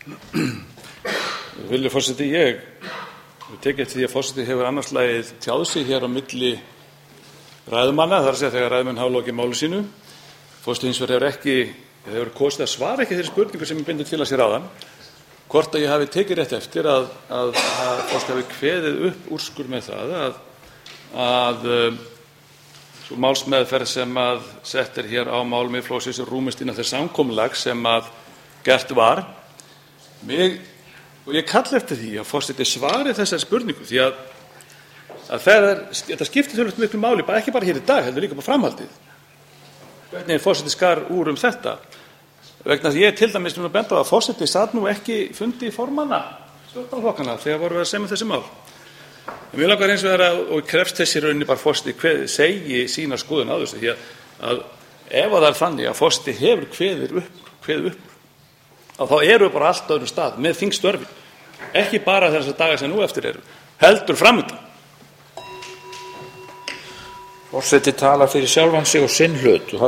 Virðulegur forseti, ég tek eftir því að forseti hefur annars lagið tjáð sig hér á milli ræðumanna, það er að segja þegar ræðumenn hafa lokið máli sínu. Forseti hins vegar hefur kosið að svara ekki þeirri spurningu sem ég beindi til að sér áðan, hvort að ég hafi tekið rétt eftir að forseti hafi kveðið upp úrskurð með það að sú málsmeðferð sem sett er hér á mál Miðflokksins rúmist innan þess samkomulags sem gert var. Og ég kalla eftir því að forseti svari þessari spurningu, því að þetta skiptir töluvert miklu máli, ekki bara hér í dag, heldur líka bara framhaldið. Hvernig forseti skar úr þetta? Vegna því ég til dæmis að benda á að forseti sat nú ekki fundi formanna stjórnmálaflokkanna þegar voru að semja þessi mál. En mér langar hins vegar og krefst þessi rauninni bara forseti segi sína skoðun á þessu, því að ef það er þannig að forseti hefur kveðið upp þá eru við bara allt öðrum stað með þingstörfin, ekki bara þessar dagar sem nú eftir eru, heldur framundan. Forseti talar fyrir sjálfan sig og sinn hlut og